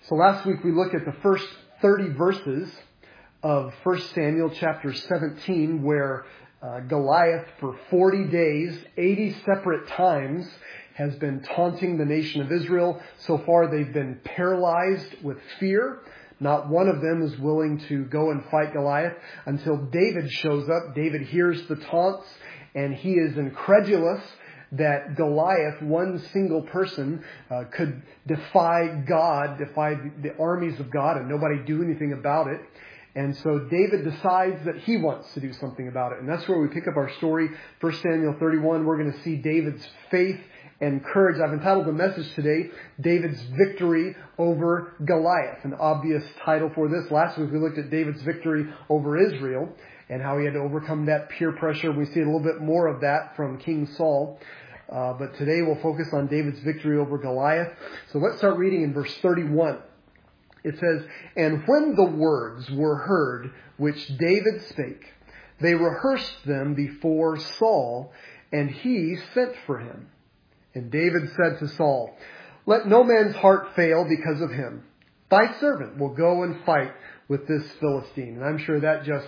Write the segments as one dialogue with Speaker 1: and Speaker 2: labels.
Speaker 1: So last week we looked at the first 30 verses of 1 Samuel chapter 17, where Goliath for 40 days, 80 separate times, has been taunting the nation of Israel. So far they've been paralyzed with fear. Not one of them is willing to go and fight Goliath until David shows up. David hears the taunts, and he is incredulous that Goliath, one single person, could defy God, defy the armies of God, and nobody do anything about it. And so David decides that he wants to do something about it. And that's where we pick up our story. 1 Samuel 31, we're going to see David's faith and courage. I've entitled the message today, David's Victory Over Goliath. An obvious title for this. Last week we looked at David's victory over Israel and how he had to overcome that peer pressure. We see a little bit more of that from King Saul. But today we'll focus on David's victory over Goliath. So let's start reading in verse 31. It says, "And when the words were heard which David spake, they rehearsed them before Saul, and he sent for him. And David said to Saul, Let no man's heart fail because of him. Thy servant will go and fight with this Philistine." And I'm sure that just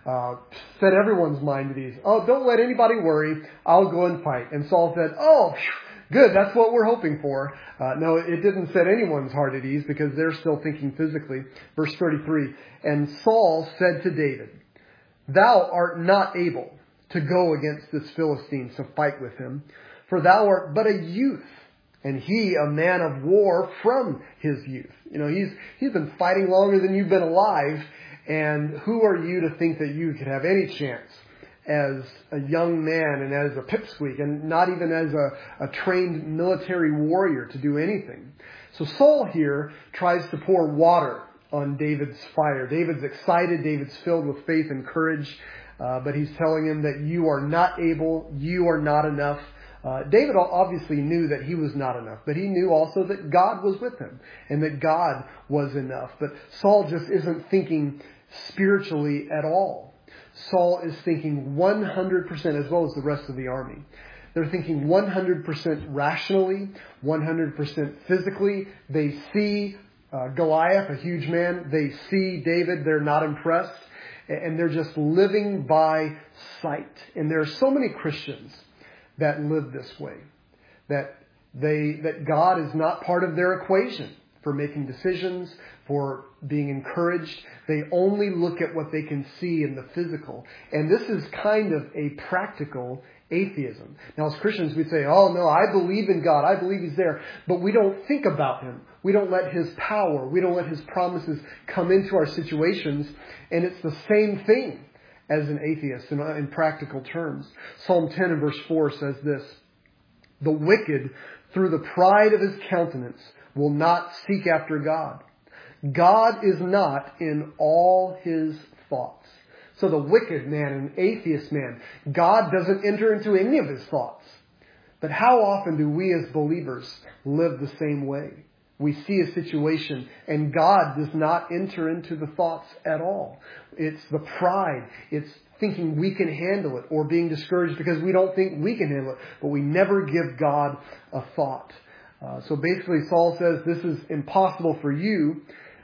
Speaker 1: set everyone's mind at ease. "Oh, don't let anybody worry. I'll go and fight." And Saul said, "Oh, good. That's what we're hoping for." No, it didn't set anyone's heart at ease because they're still thinking physically. Verse 33, "And Saul said to David, Thou art not able to go against this Philistine to fight with him, for thou art but a youth, and he a man of war from his youth." You know, he's been fighting longer than you've been alive, and who are you to think that you could have any chance as a young man and as a pipsqueak, and not even as a trained military warrior to do anything? So Saul here tries to pour water on David's fire. David's excited. David's filled with faith and courage. But he's telling him that you are not able. You are not enough. David obviously knew that he was not enough, but he knew also that God was with him and that God was enough. But Saul just isn't thinking spiritually at all. Saul is thinking 100%, as well as the rest of the army. They're thinking 100% rationally, 100% physically. They see Goliath, a huge man. They see David. They're not impressed. And they're just living by sight. And there are so many Christians that live this way, that God is not part of their equation for making decisions, for being encouraged. They only look at what they can see in the physical. And this is kind of a practical atheism. Now, as Christians, we'd say, "Oh, no, I believe in God. I believe He's there." But we don't think about Him. We don't let His power, we don't let His promises come into our situations. And it's the same thing as an atheist in practical terms. Psalm 10 and verse 4 says this, "The wicked, through the pride of his countenance, will not seek after God. God is not in all his thoughts." So the wicked man, an atheist man, God doesn't enter into any of his thoughts. But how often do we as believers live the same way? We see a situation and God does not enter into the thoughts at all. It's the pride. It's thinking we can handle it, or being discouraged because we don't think we can handle it. But we never give God a thought. So basically Saul says this is impossible for you.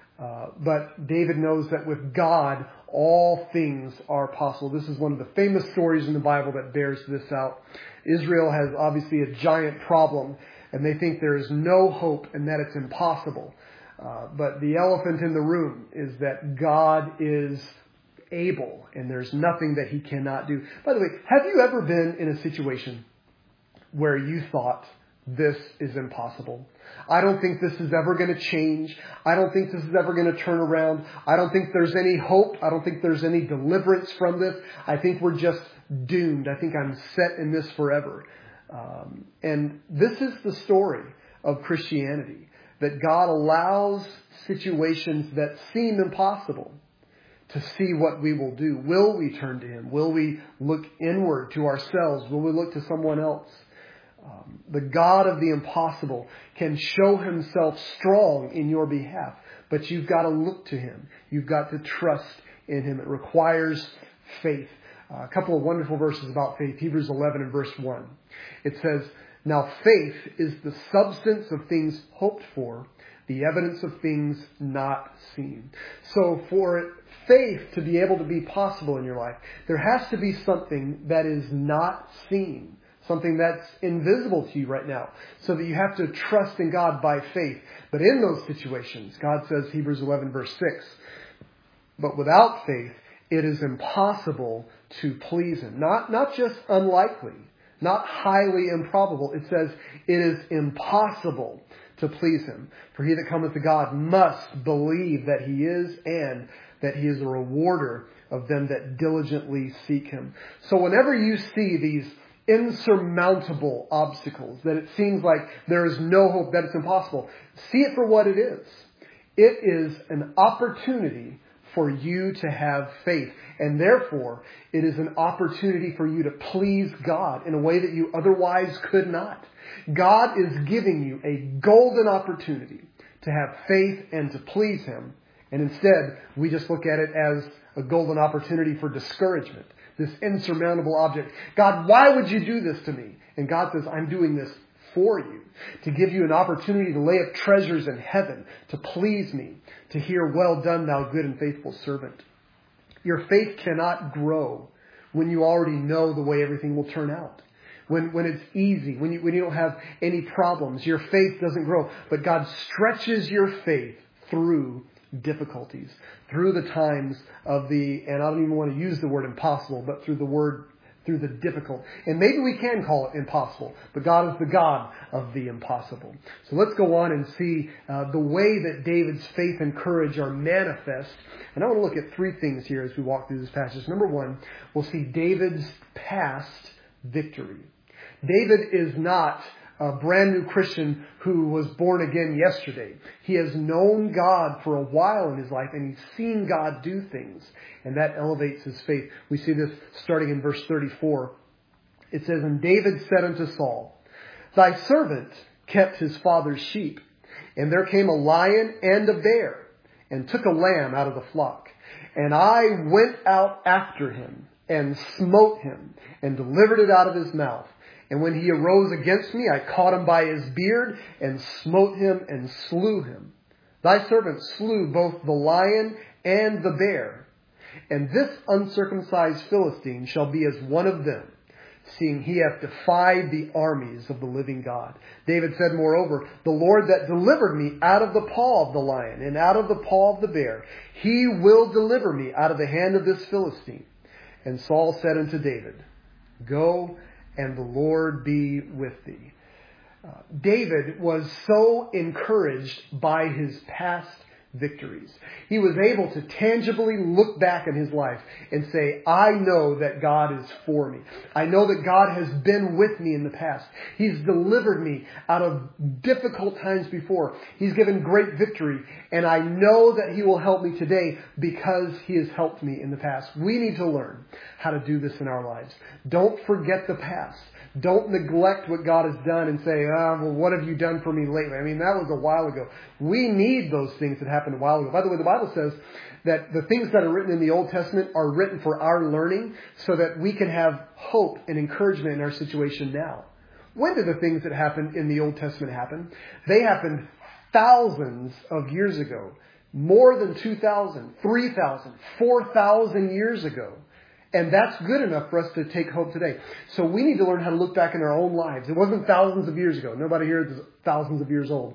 Speaker 1: But David knows that with God, all things are possible. This is one of the famous stories in the Bible that bears this out. Israel has obviously a giant problem, and they think there is no hope and that it's impossible. But the elephant in the room is that God is able, and there's nothing that He cannot do. By the way, have you ever been in a situation where you thought, this is impossible? I don't think this is ever going to change. I don't think this is ever going to turn around. I don't think there's any hope. I don't think there's any deliverance from this. I think we're just doomed. I think I'm set in this forever. And this is the story of Christianity, that God allows situations that seem impossible to see what we will do. Will we turn to Him? Will we look inward to ourselves? Will we look to someone else? The God of the impossible can show Himself strong in your behalf, but you've got to look to Him. You've got to trust in Him. It requires faith. A couple of wonderful verses about faith. Hebrews 11 and verse 1. It says, "Now faith is the substance of things hoped for, the evidence of things not seen. So for faith to be able to be possible in your life, there has to be something that is not seen. Something that's invisible to you right now, so that you have to trust in God by faith. But in those situations, God says, Hebrews 11 verse 6, but without faith, it is impossible to please Him. Not just unlikely, not highly improbable. It says it is impossible to please Him. For he that cometh to God must believe that He is, and that He is a rewarder of them that diligently seek Him. So whenever you see these insurmountable obstacles, that it seems like there is no hope, that it's impossible, see it for what it is. It is an opportunity for you to have faith. And therefore, it is an opportunity for you to please God in a way that you otherwise could not. God is giving you a golden opportunity to have faith and to please Him. And instead, we just look at it as a golden opportunity for discouragement. This insurmountable object. God, why would you do this to me? And God says, I'm doing this for you, to give you an opportunity to lay up treasures in heaven, to please me, to hear, well done, thou good and faithful servant. Your faith cannot grow when you already know the way everything will turn out. When it's easy, when you don't have any problems, your faith doesn't grow. But God stretches your faith through difficulties, through the times of and I don't even want to use the word impossible, but through the difficult. And maybe we can call it impossible, but God is the God of the impossible. So let's go on and see the way that David's faith and courage are manifest. And I want to look at three things here as we walk through this passage. Number one, we'll see David's past victory. David is not a brand new Christian who was born again yesterday. He has known God for a while in his life, and he's seen God do things, and that elevates his faith. We see this starting in verse 34. It says, And David said unto Saul, Thy servant kept his father's sheep, and there came a lion and a bear, and took a lamb out of the flock. And I went out after him, and smote him, and delivered it out of his mouth. And when he arose against me, I caught him by his beard, and smote him, and slew him. Thy servant slew both the lion and the bear. And this uncircumcised Philistine shall be as one of them, seeing he hath defied the armies of the living God. David said, moreover, the Lord that delivered me out of the paw of the lion, and out of the paw of the bear, He will deliver me out of the hand of this Philistine. And Saul said unto David, Go, and the Lord be with thee. David was so encouraged by his past victories. He was able to tangibly look back in his life and say, I know that God is for me. I know that God has been with me in the past. He's delivered me out of difficult times before. He's given great victory, and I know that He will help me today because He has helped me in the past. We need to learn how to do this in our lives. Don't forget the past. Don't neglect what God has done and say, well, what have you done for me lately? I mean, that was a while ago. We need those things that happened a while ago. By the way, the Bible says that the things that are written in the Old Testament are written for our learning so that we can have hope and encouragement in our situation now. When did the things that happened in the Old Testament happen? They happened thousands of years ago. More than 2,000, 3,000, 4,000 years ago. And that's good enough for us to take hope today. So we need to learn how to look back in our own lives. It wasn't thousands of years ago. Nobody here is thousands of years old.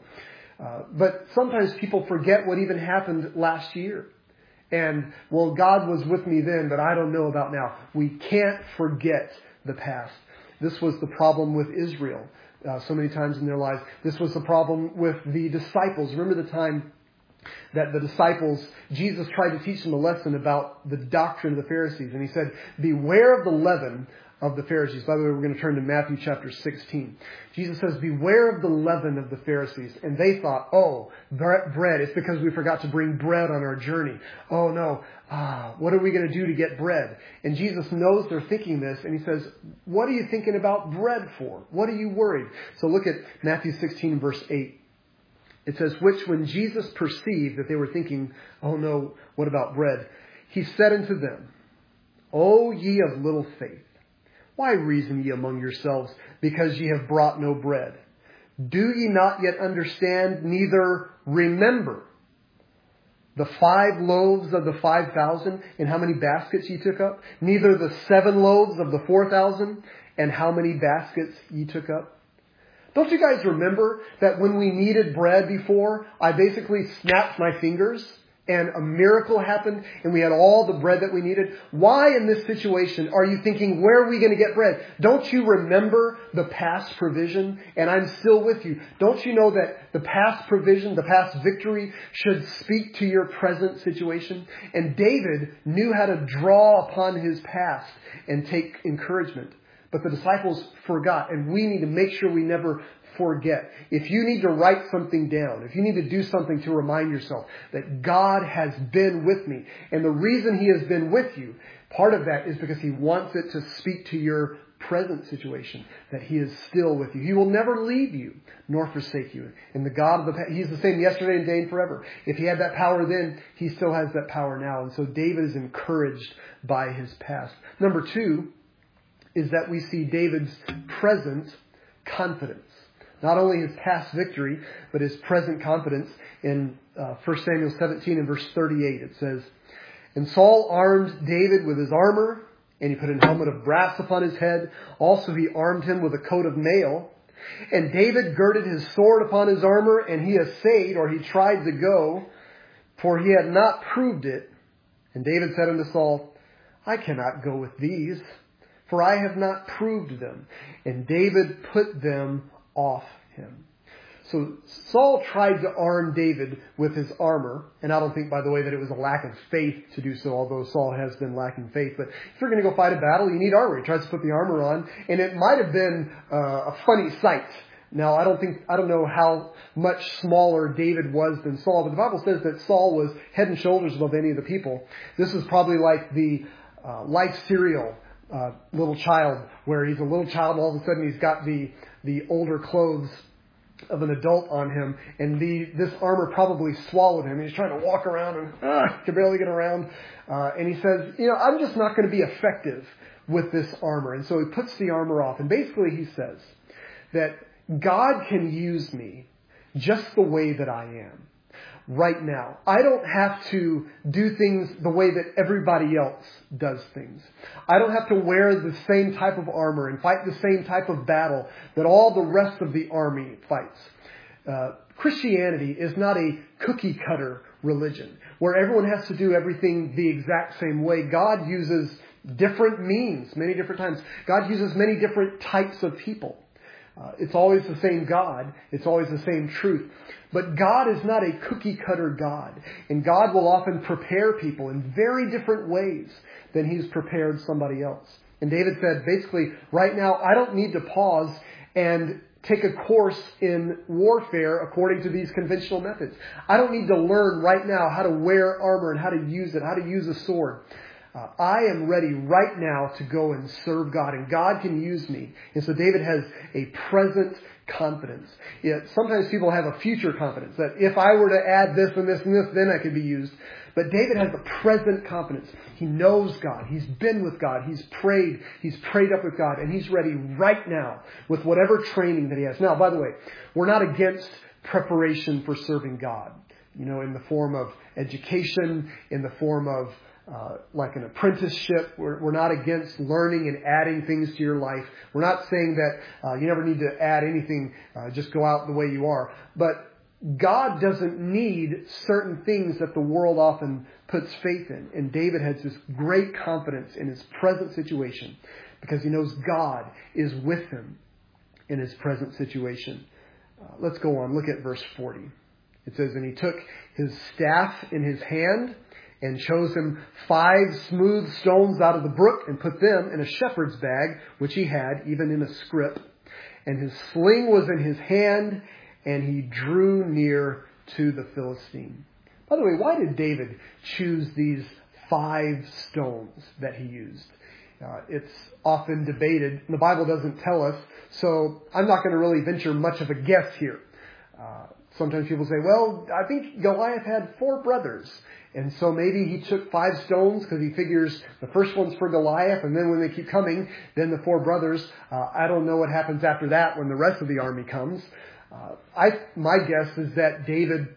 Speaker 1: But sometimes people forget what even happened last year. And, well, God was with me then, but I don't know about now. We can't forget the past. This was the problem with Israel so many times in their lives. This was the problem with the disciples. Remember the time that the disciples, Jesus tried to teach them a lesson about the doctrine of the Pharisees. And He said, beware of the leaven of the Pharisees. By the way, we're going to turn to Matthew chapter 16. Jesus says, beware of the leaven of the Pharisees. And they thought, oh, bread. It's because we forgot to bring bread on our journey. Oh no, what are we going to do to get bread? And Jesus knows they're thinking this. And He says, what are you thinking about bread for? What are you worried? So look at Matthew 16 verse 8. It says, which when Jesus perceived that they were thinking, oh no, what about bread? He said unto them, O ye of little faith, why reason ye among yourselves, because ye have brought no bread? Do ye not yet understand, neither remember the 5 loaves of the 5,000 and how many baskets ye took up? Neither the 7 loaves of the 4,000 and how many baskets ye took up? Don't you guys remember that when we needed bread before, I basically snapped my fingers and a miracle happened and we had all the bread that we needed? Why in this situation are you thinking, where are we going to get bread? Don't you remember the past provision? And I'm still with you. Don't you know that the past provision, the past victory should speak to your present situation? And David knew how to draw upon his past and take encouragement. But the disciples forgot, and we need to make sure we never forget. If you need to write something down, if you need to do something to remind yourself that God has been with me, and the reason He has been with you, part of that is because He wants it to speak to your present situation, that He is still with you. He will never leave you nor forsake you. And the God of the past, He's the same yesterday and today and forever. If He had that power then, He still has that power now. And so David is encouraged by his past. Number 2 is that we see David's present confidence. Not only his past victory, but his present confidence. In 1 Samuel 17 and verse 38, it says, And Saul armed David with his armor, and he put a helmet of brass upon his head. Also he armed him with a coat of mail. And David girded his sword upon his armor, and he essayed, or he tried to go, for he had not proved it. And David said unto Saul, I cannot go with these, for I have not proved them. And David put them off him. So Saul tried to arm David with his armor. And I don't think, by the way, that it was a lack of faith to do so, although Saul has been lacking faith. But if you're going to go fight a battle, you need armor. He tries to put the armor on. And it might have been a funny sight. Now, I don't know how much smaller David was than Saul, but the Bible says that Saul was head and shoulders above any of the people. This is probably like the Life cereal little child, where he's a little child and all of a sudden he's got the older clothes of an adult on him, and this armor probably swallowed him. He's trying to walk around and can barely get around. And he says, I'm just not going to be effective with this armor. And so he puts the armor off. And basically he says that God can use me just the way that I am. Right now. I don't have to do things the way that everybody else does things. I don't have to wear the same type of armor and fight the same type of battle that all the rest of the army fights. Christianity is not a cookie cutter religion where everyone has to do everything the exact same way. God uses different means many different times. God uses many different types of people. It's always the same God. It's always the same truth. But God is not a cookie cutter God. And God will often prepare people in very different ways than He's prepared somebody else. And David said, basically, right now, I don't need to pause and take a course in warfare according to these conventional methods. I don't need to learn right now how to wear armor and how to use it, how to use a sword. I am ready right now to go and serve God, and God can use me. And so David has a present confidence. Sometimes people have a future confidence that if I were to add this and this and this, then I could be used. But David has a present confidence. He knows God. He's been with God. He's prayed up with God, and he's ready right now with whatever training that he has. Now, by the way, we're not against preparation for serving God, in the form of education, in the form of like an apprenticeship. We're not against learning and adding things to your life. We're not saying that you never need to add anything, just go out the way you are. But God doesn't need certain things that the world often puts faith in. And David has this great confidence in his present situation because he knows God is with him in his present situation. Let's go on. Look at verse 40. It says, And he took his staff in his hand and chose him 5 smooth stones out of the brook and put them in a shepherd's bag, which he had, even in a scrip. And his sling was in his hand, and he drew near to the Philistine. By the way, why did David choose these 5 stones that he used? It's often debated. The Bible doesn't tell us, so I'm not going to really venture much of a guess here. Sometimes people say, well, I think Goliath had 4 brothers. And so maybe he took 5 stones because he figures the first one's for Goliath. And then when they keep coming, then the 4 brothers. I don't know what happens after that when the rest of the army comes. My guess is that David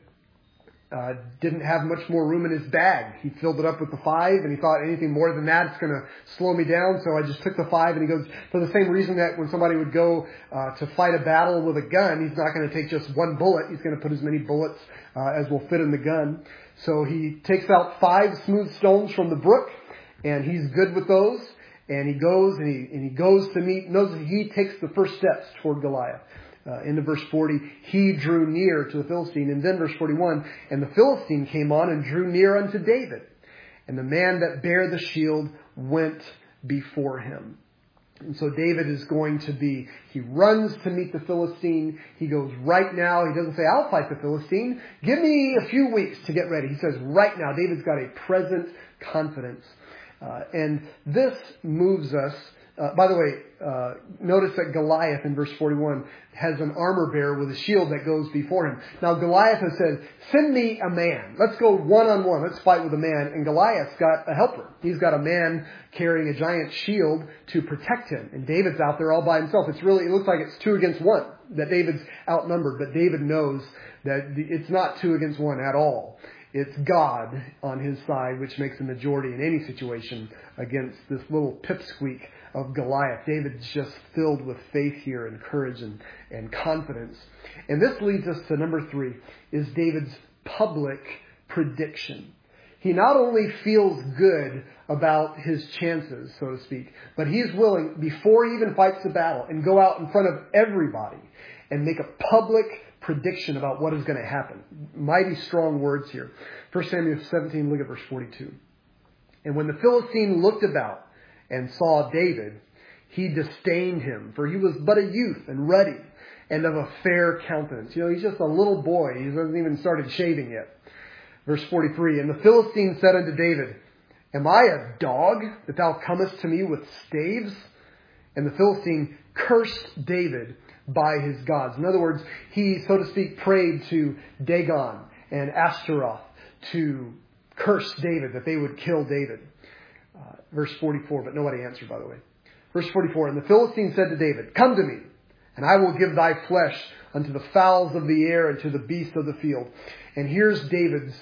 Speaker 1: didn't have much more room in his bag. He filled it up with the 5, and he thought anything more than that, it's going to slow me down, so I just took the 5. And he goes, for the same reason that when somebody would go to fight a battle with a gun, he's not going to take just one bullet. He's going to put as many bullets as will fit in the gun. So he takes out 5 smooth stones from the brook, and he's good with those. And he goes and he goes to meet. Notice he takes the first steps toward Goliath. Into verse 40, he drew near to the Philistine. And then verse 41, and the Philistine came on and drew near unto David. And the man that bare the shield went before him. And so David is going to he runs to meet the Philistine. He goes right now. He doesn't say, I'll fight the Philistine. Give me a few weeks to get ready. He says right now. David's got a present confidence. And this moves us. By the way, notice that Goliath in verse 41 has an armor bearer with a shield that goes before him. Now Goliath has said, send me a man. Let's go one-on-one. Let's fight with a man. And Goliath's got a helper. He's got a man carrying a giant shield to protect him. And David's out there all by himself. It looks like it's 2 against 1, that David's outnumbered. But David knows that it's not 2 against 1 at all. It's God on his side, which makes a majority in any situation against this little pipsqueak of Goliath. David's just filled with faith here and courage and confidence. And this leads us to number 3, is David's public prediction. He not only feels good about his chances, so to speak, but he's willing, before he even fights the battle, and go out in front of everybody and make a public prediction about what is going to happen. Mighty strong words here. 1 Samuel 17, look at verse 42. And when the Philistine looked about and saw David, he disdained him, for he was but a youth and ruddy and of a fair countenance. He's just a little boy. He hasn't even started shaving yet. Verse 43, and the Philistine said unto David, am I a dog that thou comest to me with staves? And the Philistine cursed David by his gods. In other words, he, so to speak, prayed to Dagon and Ashtaroth to curse David, that they would kill David. Verse 44, but nobody answered, by the way. Verse 44, and the Philistine said to David, come to me, and I will give thy flesh unto the fowls of the air and to the beasts of the field. And here's David's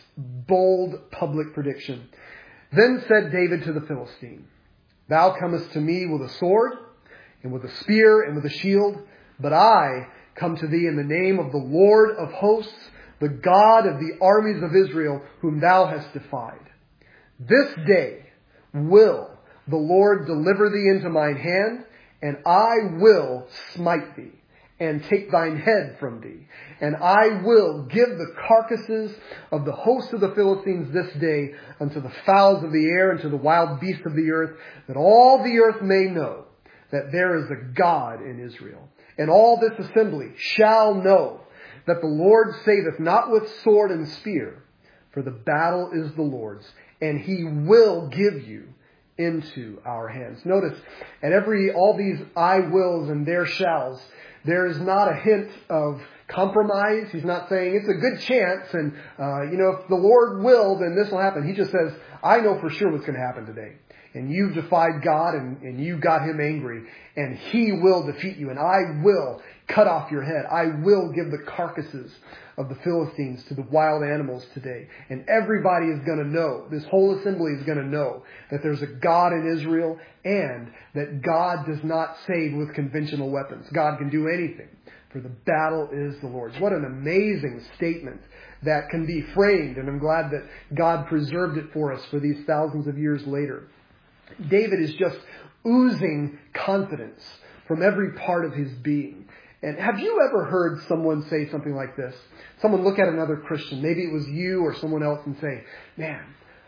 Speaker 1: bold public prediction. Then said David to the Philistine, thou comest to me with a sword, and with a spear, and with a shield, but I come to thee in the name of the Lord of hosts, the God of the armies of Israel, whom thou hast defied. This day will the Lord deliver thee into mine hand, and I will smite thee, and take thine head from thee. And I will give the carcasses of the host of the Philistines this day unto the fowls of the air and to the wild beasts of the earth, that all the earth may know that there is a God in Israel. And all this assembly shall know that the Lord saveth not with sword and spear, for the battle is the Lord's, and he will give you into our hands. Notice, at all these I wills and there shalls, there is not a hint of compromise. He's not saying it's a good chance and, if the Lord will, then this will happen. He just says, I know for sure what's going to happen today. And you've defied God and you got him angry, and he will defeat you, and I will cut off your head. I will give the carcasses of the Philistines to the wild animals today. And everybody is going to know, this whole assembly is going to know that there's a God in Israel and that God does not save with conventional weapons. God can do anything, for the battle is the Lord's. What an amazing statement that can be framed, and I'm glad that God preserved it for us for these thousands of years later. David is just oozing confidence from every part of his being. And have you ever heard someone say something like this? Someone look at another Christian, maybe it was you or someone else, and say, man,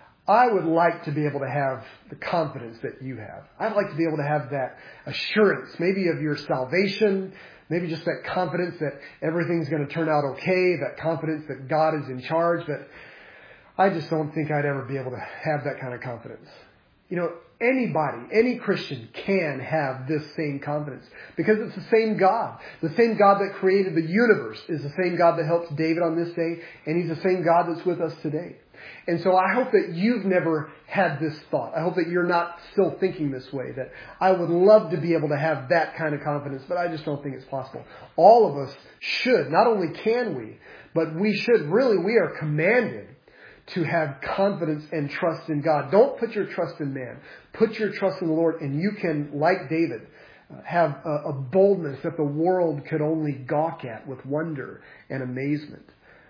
Speaker 1: I would like to be able to have the confidence that you have. I'd like to be able to have that assurance, maybe of your salvation, maybe just that confidence that everything's going to turn out okay, that confidence that God is in charge. But I just don't think I'd ever be able to have that kind of confidence. anybody, any Christian can have this same confidence because it's the same God. The same God that created the universe is the same God that helped David on this day, and He's the same God that's with us today. And so I hope that you've never had this thought. I hope that you're not still thinking this way, that I would love to be able to have that kind of confidence, but I just don't think it's possible. All of us should. Not only can we, but we should. Really, we are commanded to have confidence and trust in God. Don't put your trust in man. Put your trust in the Lord, and you can, like David, have a boldness that the world could only gawk at with wonder and amazement.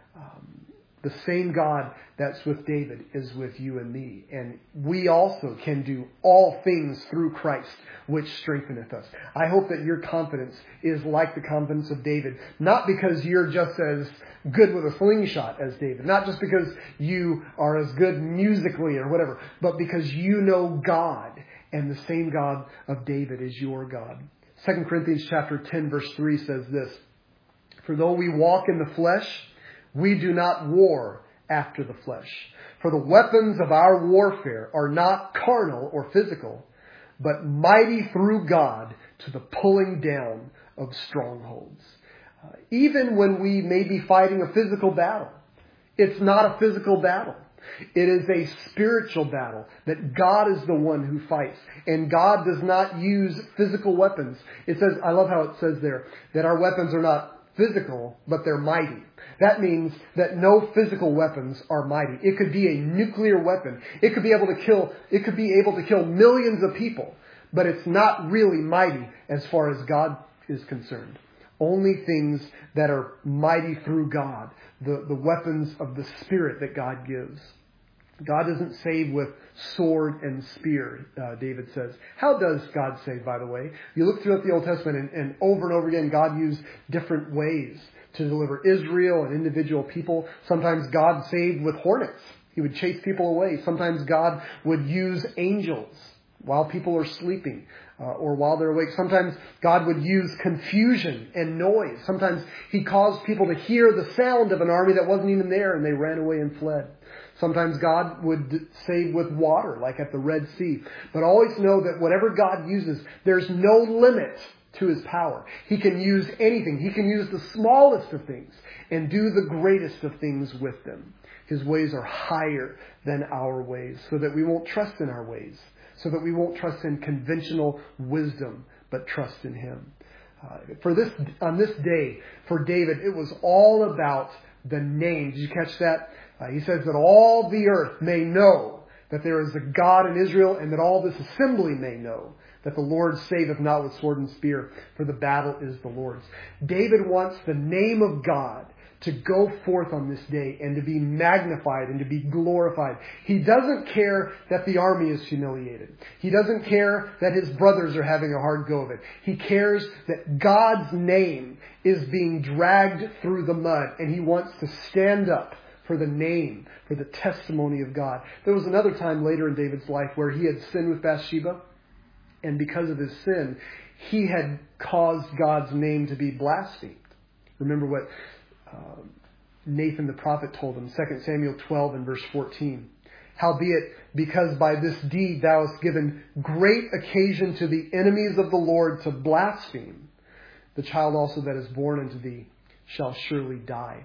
Speaker 1: The same God that's with David is with you and me. And we also can do all things through Christ, which strengtheneth us. I hope that your confidence is like the confidence of David. Not because you're just as good with a slingshot as David. Not just because you are as good musically or whatever. But because you know God. And the same God of David is your God. 2 Corinthians chapter 10 verse 3 says this. For though we walk in the flesh, we do not war after the flesh. For the weapons of our warfare are not carnal or physical, but mighty through God to the pulling down of strongholds. Even when we may be fighting a physical battle, it's not a physical battle. It is a spiritual battle that God is the one who fights. And God does not use physical weapons. It says, I love how it says there, that our weapons are not physical, but they're mighty. That means that no physical weapons are mighty. It could be a nuclear weapon. It could be able to kill millions of people, but it's not really mighty as far as God is concerned. Only things that are mighty through God, the weapons of the Spirit that God gives. God doesn't save with sword and spear, David says. How does God save, by the way? You look throughout the Old Testament and over again, God used different ways to deliver Israel and individual people. Sometimes God saved with hornets. He would chase people away. Sometimes God would use angels while people are sleeping or while they're awake. Sometimes God would use confusion and noise. Sometimes He caused people to hear the sound of an army that wasn't even there and they ran away and fled. Sometimes God would save with water, like at the Red Sea. But always know that whatever God uses, there's no limit to His power. He can use anything. He can use the smallest of things and do the greatest of things with them. His ways are higher than our ways, so that we won't trust in our ways, so that we won't trust in conventional wisdom, but trust in Him. On this day, for David, it was all about the name. Did you catch that? He says that all the earth may know that there is a God in Israel, and that all this assembly may know that the Lord saveth not with sword and spear, for the battle is the Lord's. David wants the name of God to go forth on this day and to be magnified and to be glorified. He doesn't care that the army is humiliated. He doesn't care that his brothers are having a hard go of it. He cares that God's name is being dragged through the mud, and he wants to stand up for the name, for the testimony of God. There was another time later in David's life where he had sinned with Bathsheba, and because of his sin, he had caused God's name to be blasphemed. Remember what Nathan the prophet told him, 2 Samuel 12 and verse 14. Howbeit, because by this deed thou hast given great occasion to the enemies of the Lord to blaspheme, the child also that is born unto thee shall surely die.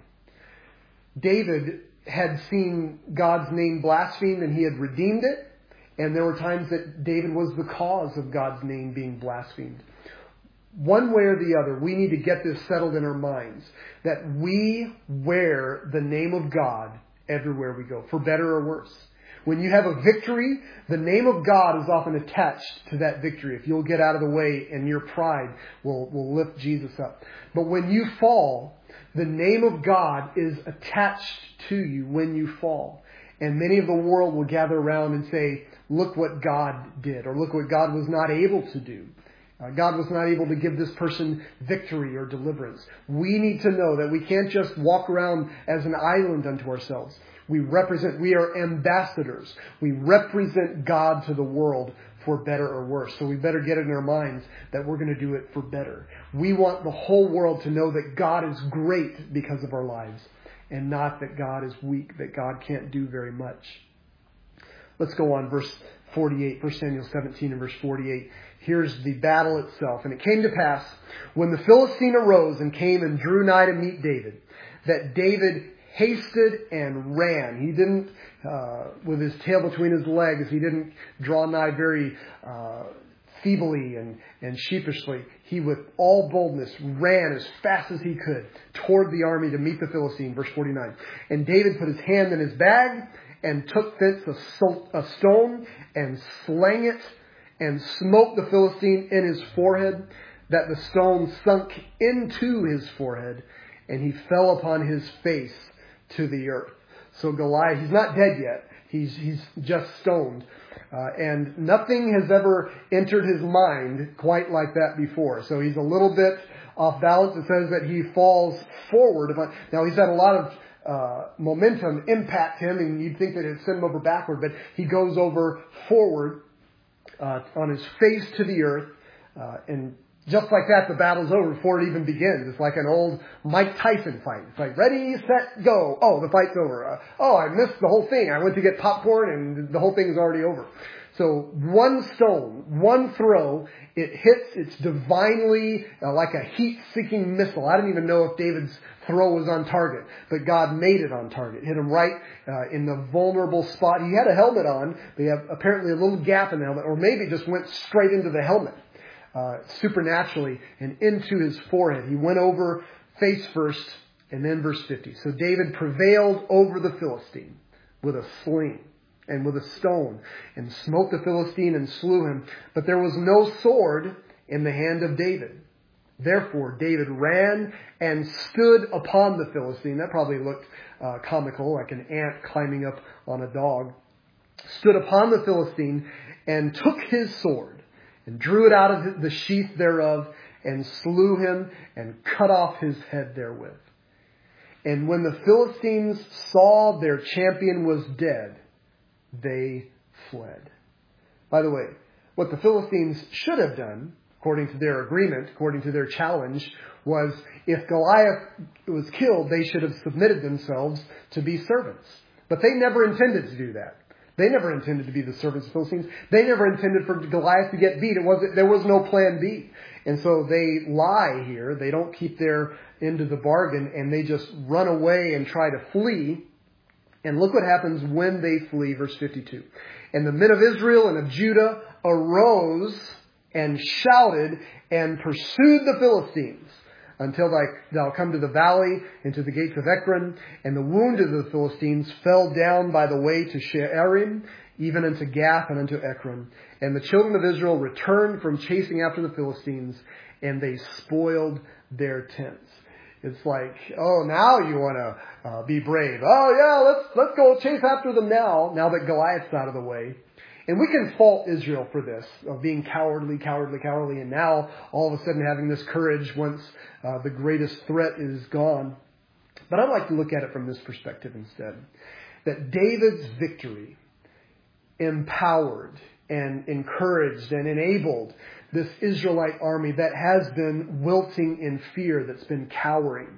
Speaker 1: David had seen God's name blasphemed, and he had redeemed it. And there were times that David was the cause of God's name being blasphemed. One way or the other, we need to get this settled in our minds, that we wear the name of God everywhere we go, for better or worse. When you have a victory, the name of God is often attached to that victory. If you'll get out of the way, and your pride will lift Jesus up. But when you fall, the name of God is attached to you when you fall. And many of the world will gather around and say, look what God did, or look what God was not able to do. God was not able to give this person victory or deliverance. We need to know that we can't just walk around as an island unto ourselves. We are ambassadors. We represent God to the world for better or worse. So we better get it in our minds that we're going to do it for better. We want the whole world to know that God is great because of our lives, and not that God is weak, that God can't do very much. Let's go on, verse 48, 1 Samuel 17 and verse 48. Here's the battle itself. And it came to pass, when the Philistine arose and came and drew nigh to meet David, that David hasted and ran. He didn't, with his tail between his legs, he didn't draw nigh very feebly and sheepishly. He, with all boldness, ran as fast as he could toward the army to meet the Philistine. Verse 49. And David put his hand in his bag and took thence a stone and slang it and smote the Philistine in his forehead, that the stone sunk into his forehead, and he fell upon his face to the earth. So Goliath, he's not dead yet. He's just stoned. And nothing has ever entered his mind quite like that before. So he's a little bit off balance. It says that he falls forward. Now he's had a lot of momentum impact him, and you'd think that it'd send him over backward, but he goes over forward on his face to the earth, and just like that, the battle's over before it even begins. It's like an old Mike Tyson fight. It's like, ready, set, go. Oh, the fight's over. I missed the whole thing. I went to get popcorn and the whole thing's already over. So one stone, one throw, it hits, it's divinely like a heat-seeking missile. I don't even know if David's throw was on target, but God made it on target. Hit him right in the vulnerable spot. He had a helmet on, but he had apparently a little gap in the helmet, or maybe just went straight into the helmet. Supernaturally and into his forehead. He went over face first, and then verse 50. So David prevailed over the Philistine with a sling and with a stone, and smote the Philistine and slew him. But there was no sword in the hand of David. Therefore David ran and stood upon the Philistine. That probably looked comical, like an ant climbing up on a dog. Stood upon the Philistine and took his sword, and drew it out of the sheath thereof, and slew him, and cut off his head therewith. And when the Philistines saw their champion was dead, they fled. By the way, what the Philistines should have done, according to their agreement, according to their challenge, was if Goliath was killed, they should have submitted themselves to be servants. But they never intended to do that. They never intended to be the servants of the Philistines. They never intended for Goliath to get beat. There was no plan B. And so they lie here. They don't keep their end of the bargain, and they just run away and try to flee. And look what happens when they flee, verse 52. And the men of Israel and of Judah arose and shouted and pursued the Philistines until thou come to the valley and to the gates of Ekron. And the wounded of the Philistines fell down by the way to Shearim, even unto Gath and unto Ekron. And the children of Israel returned from chasing after the Philistines, and they spoiled their tents. It's like, oh, now you want to be brave. Oh, yeah, let's go chase after them now that Goliath's out of the way. And we can fault Israel for this, of being cowardly, and now all of a sudden having this courage once the greatest threat is gone. But I'd like to look at it from this perspective instead. That David's victory empowered and encouraged and enabled this Israelite army that has been wilting in fear, that's been cowering.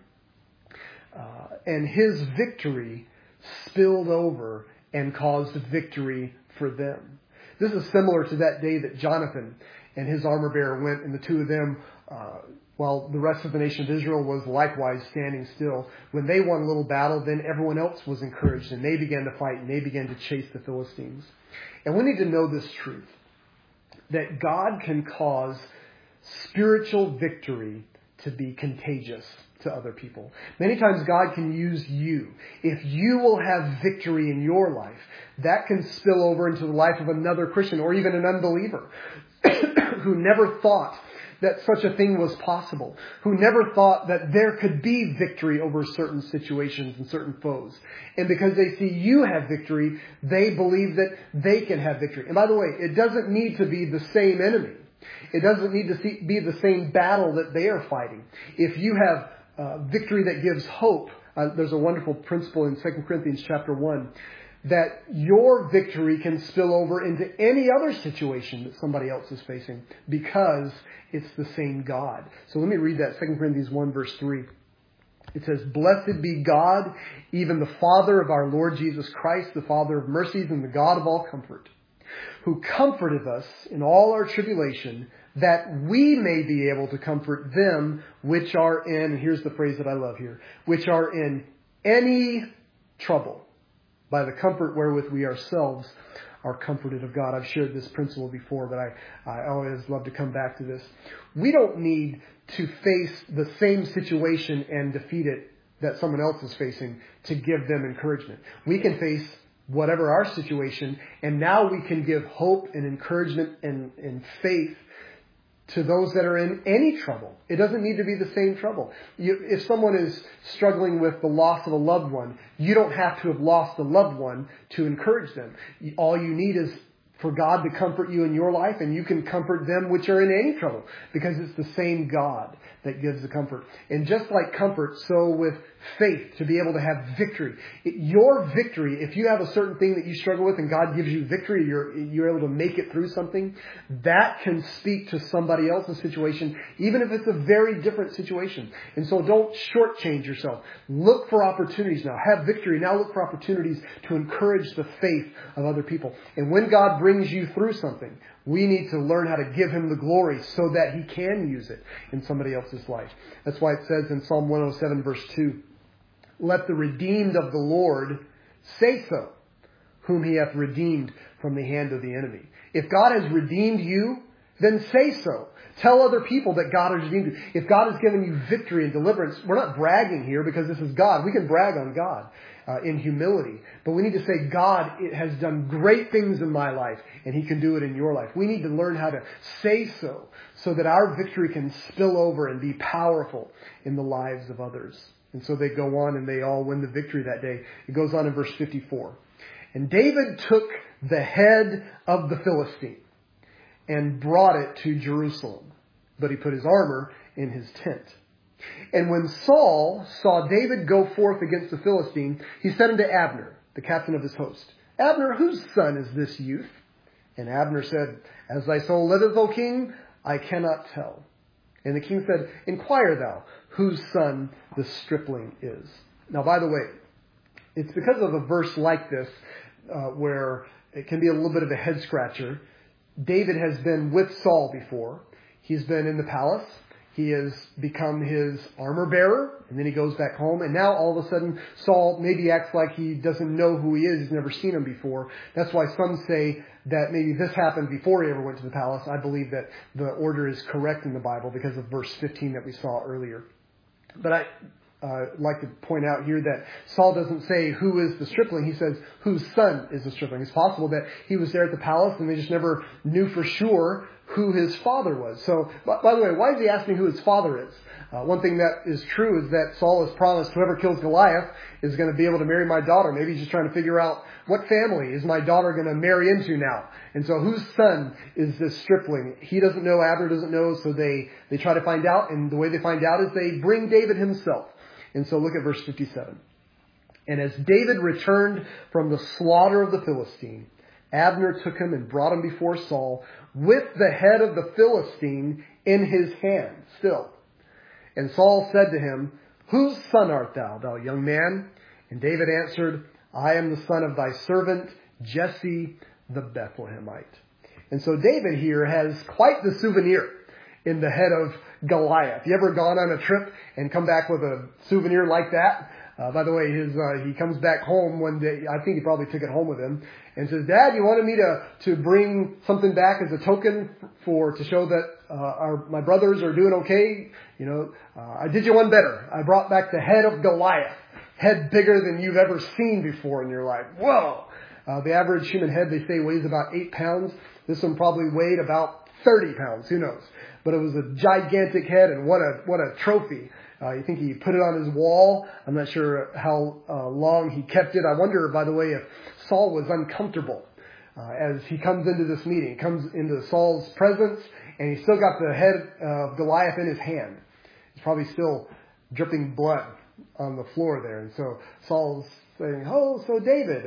Speaker 1: And his victory spilled over and caused victory for them. This is similar to that day that Jonathan and his armor bearer went, and the two of them, while the rest of the nation of Israel was likewise standing still. When they won a little battle, then everyone else was encouraged, and they began to fight, and they began to chase the Philistines. And we need to know this truth, that God can cause spiritual victory to be contagious to other people. Many times God can use you. If you will have victory in your life, that can spill over into the life of another Christian or even an unbeliever who never thought that such a thing was possible, who never thought that there could be victory over certain situations and certain foes. And because they see you have victory, they believe that they can have victory. And by the way, it doesn't need to be the same enemy. It doesn't need to be the same battle that they are fighting. If you have victory that gives hope, there's a wonderful principle in 2 Corinthians chapter 1, that your victory can spill over into any other situation that somebody else is facing because it's the same God. So let me read that, 2 Corinthians 1 verse 3. It says, "Blessed be God, even the Father of our Lord Jesus Christ, the Father of mercies and the God of all comfort, who comforteth us in all our tribulation, that we may be able to comfort them which are in," and here's the phrase that I love here, "which are in any trouble, by the comfort wherewith we ourselves are comforted of God." I've shared this principle before, but I always love to come back to this. We don't need to face the same situation and defeat it that someone else is facing to give them encouragement. We can face whatever our situation, and now we can give hope and encouragement and faith to those that are in any trouble. It doesn't need to be the same trouble. If someone is struggling with the loss of a loved one, you don't have to have lost a loved one to encourage them. All you need is for God to comfort you in your life, and you can comfort them which are in any trouble, because it's the same God that gives the comfort. And just like comfort, so with faith, to be able to have victory. Your victory, if you have a certain thing that you struggle with and God gives you victory, you're able to make it through something, that can speak to somebody else's situation, even if it's a very different situation. And so don't shortchange yourself. Look for opportunities now. Have victory. Now look for opportunities to encourage the faith of other people. And when God brings you through something, we need to learn how to give Him the glory so that He can use it in somebody else's life. That's why it says in Psalm 107 verse 2, "Let the redeemed of the Lord say so, whom He hath redeemed from the hand of the enemy." If God has redeemed you, then say so. Tell other people that God has redeemed you. If God has given you victory and deliverance, we're not bragging here because this is God. We can brag on God in humility. But we need to say, God has done great things in my life, and He can do it in your life. We need to learn how to say so that our victory can spill over and be powerful in the lives of others. And so they go on and they all win the victory that day. It goes on in verse 54. "And David took the head of the Philistine and brought it to Jerusalem, but he put his armor in his tent. And when Saul saw David go forth against the Philistine, he said unto Abner, the captain of his host, Abner, whose son is this youth? And Abner said, As thy soul liveth, O king, I cannot tell. And the king said, Inquire thou whose son the stripling is." Now, by the way, it's because of a verse like this where it can be a little bit of a head scratcher. David has been with Saul before. He's been in the palace. He has become his armor bearer, and then he goes back home. And now all of a sudden, Saul maybe acts like he doesn't know who he is. He's never seen him before. That's why some say that maybe this happened before he ever went to the palace. I believe that the order is correct in the Bible because of verse 15 that we saw earlier. But I like to point out here that Saul doesn't say who is the stripling. He says whose son is the stripling. It's possible that he was there at the palace and they just never knew for sure who his father was. So, by the way, why is he asking who his father is? One thing that is true is that Saul has promised whoever kills Goliath is going to be able to marry my daughter. Maybe he's just trying to figure out what family is my daughter going to marry into now. And so whose son is this stripling? He doesn't know, Abner doesn't know, so they try to find out. And the way they find out is they bring David himself. And so look at verse 57. "And as David returned from the slaughter of the Philistine, Abner took him and brought him before Saul with the head of the Philistine in his hand still. And Saul said to him, Whose son art thou, thou young man? And David answered, I am the son of thy servant Jesse the Bethlehemite." And so David here has quite the souvenir in the head of Goliath. You ever gone on a trip and come back with a souvenir like that? By the way, he comes back home one day. I think he probably took it home with him and says, "Dad, you wanted me to bring something back as a token to show that my brothers are doing okay. I did you one better. I brought back the head of Goliath, head bigger than you've ever seen before in your life." Whoa! The average human head, they say, weighs about 8 pounds. This one probably weighed about 30 pounds. Who knows? But it was a gigantic head, and what a trophy. You think he put it on his wall. I'm not sure how long he kept it. I wonder, by the way, if Saul was uncomfortable as he comes into this meeting. He comes into Saul's presence, and he's still got the head of Goliath in his hand. He's probably still dripping blood on the floor there. And so Saul's saying, "Oh, so David,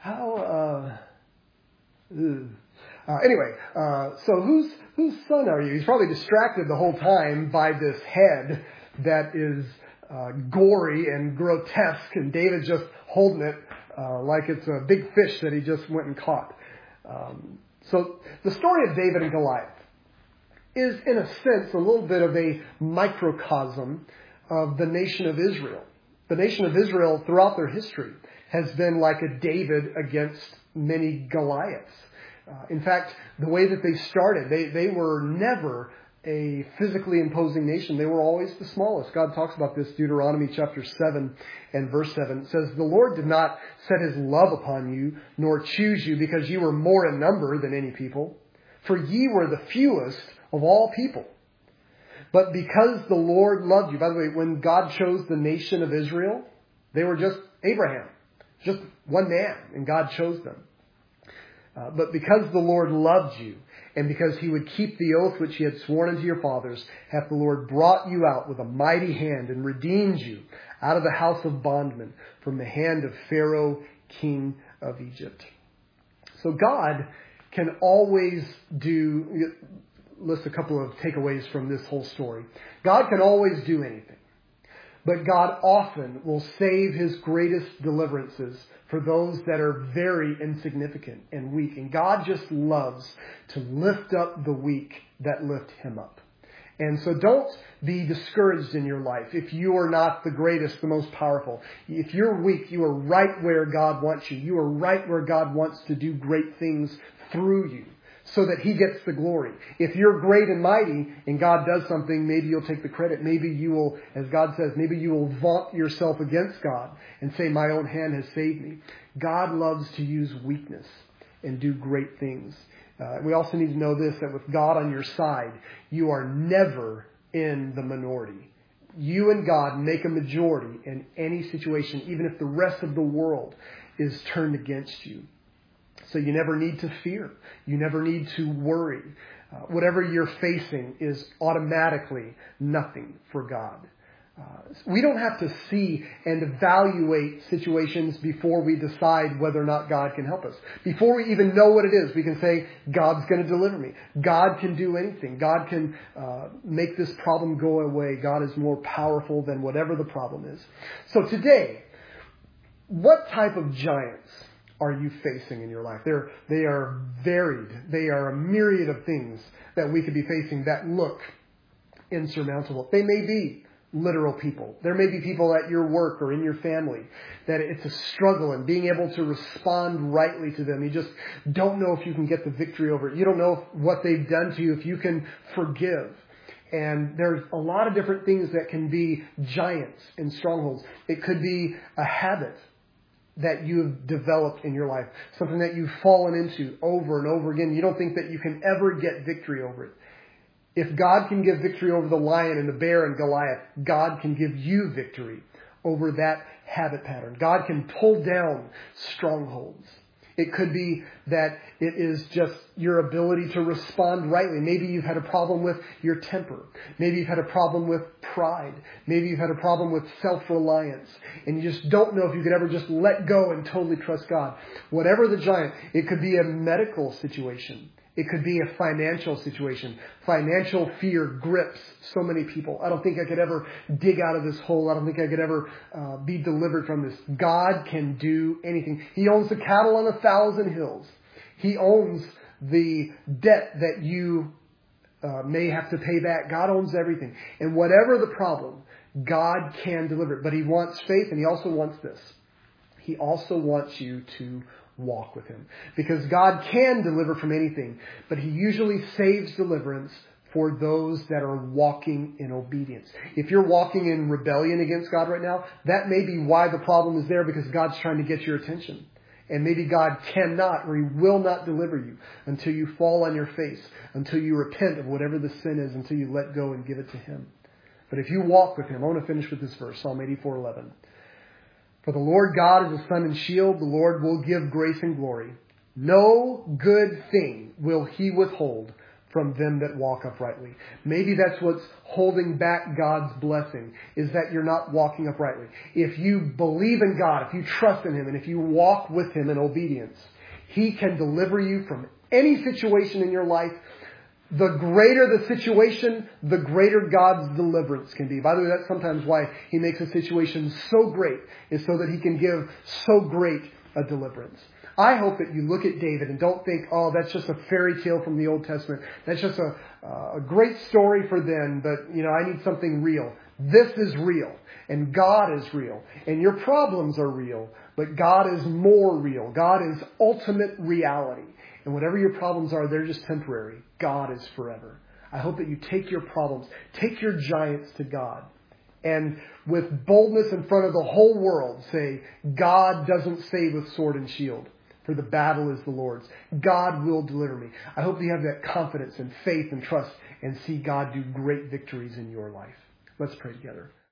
Speaker 1: so whose son are you?" He's probably distracted the whole time by this head that is gory and grotesque, and David just holding it like it's a big fish that he just went and caught. So the story of David and Goliath is, in a sense, a little bit of a microcosm of the nation of Israel. The nation of Israel, throughout their history, has been like a David against many Goliaths. In fact, the way that they started, they were never a physically imposing nation. They were always the smallest. God talks about this, Deuteronomy chapter 7 and verse 7. It says, "The Lord did not set his love upon you, nor choose you, because you were more in number than any people. For ye were the fewest of all people. But because the Lord loved you." By the way, when God chose the nation of Israel, they were just Abraham, just one man, and God chose them. But because the Lord loved you, and because he would keep the oath which he had sworn unto your fathers, hath the Lord brought you out with a mighty hand, and redeemed you out of the house of bondmen, from the hand of Pharaoh, king of Egypt. So God can always list a couple of takeaways from this whole story. God can always do anything. But God often will save his greatest deliverances for those that are very insignificant and weak. And God just loves to lift up the weak that lift him up. And so don't be discouraged in your life if you are not the greatest, the most powerful. If you're weak, you are right where God wants you. You are right where God wants to do great things through you, so that he gets the glory. If you're great and mighty and God does something, maybe you'll take the credit. Maybe you will, as God says, maybe you will vaunt yourself against God and say, "My own hand has saved me." God loves to use weakness and do great things. We also need to know this, that with God on your side, you are never in the minority. You and God make a majority in any situation, even if the rest of the world is turned against you. So you never need to fear. You never need to worry. Whatever you're facing is automatically nothing for God. We don't have to see and evaluate situations before we decide whether or not God can help us. Before we even know what it is, we can say, God's going to deliver me. God can do anything. God can make this problem go away. God is more powerful than whatever the problem is. So today, what type of giants are you facing in your life? They are varied. They are a myriad of things that we could be facing that look insurmountable. They may be literal people. There may be people at your work or in your family that it's a struggle in being able to respond rightly to them. You just don't know if you can get the victory over it. You don't know what they've done to you, if you can forgive. And there's a lot of different things that can be giants and strongholds. It could be a habit that you've developed in your life, something that you've fallen into over and over again. You don't think that you can ever get victory over it. If God can give victory over the lion and the bear and Goliath, God can give you victory over that habit pattern. God can pull down strongholds. It could be that it is just your ability to respond rightly. Maybe you've had a problem with your temper. Maybe you've had a problem with pride. Maybe you've had a problem with self-reliance. And you just don't know if you could ever just let go and totally trust God. Whatever the giant, it could be a medical situation. It could be a financial situation. Financial fear grips so many people. I don't think I could ever dig out of this hole. I don't think I could ever be delivered from this. God can do anything. He owns the cattle on 1,000 hills. He owns the debt that you may have to pay back. God owns everything. And whatever the problem, God can deliver it. But he wants faith, and he also wants this. He also wants you to walk with him. Because God can deliver from anything, but he usually saves deliverance for those that are walking in obedience. If you're walking in rebellion against God right now, that may be why the problem is there, because God's trying to get your attention. And maybe God cannot or he will not deliver you until you fall on your face, until you repent of whatever the sin is, until you let go and give it to him. But if you walk with him, I want to finish with this verse, Psalm 84:11. For the Lord God is a sun and shield. The Lord will give grace and glory. No good thing will he withhold from them that walk uprightly. Maybe that's what's holding back God's blessing, is that you're not walking uprightly. If you believe in God, if you trust in him, and if you walk with him in obedience, he can deliver you from any situation in your life The greater the situation, the greater God's deliverance can be. By the way, that's sometimes why He makes a situation so great, is so that He can give so great a deliverance. I hope that you look at David and don't think, oh, that's just a fairy tale from the Old Testament. That's just a great story for then, but, I need something real. This is real, and God is real, and your problems are real, but God is more real. God is ultimate reality. And whatever your problems are, they're just temporary. God is forever. I hope that you take your problems, take your giants to God, and with boldness in front of the whole world say, God doesn't save with sword and shield, for the battle is the Lord's. God will deliver me. I hope that you have that confidence and faith and trust and see God do great victories in your life. Let's pray together.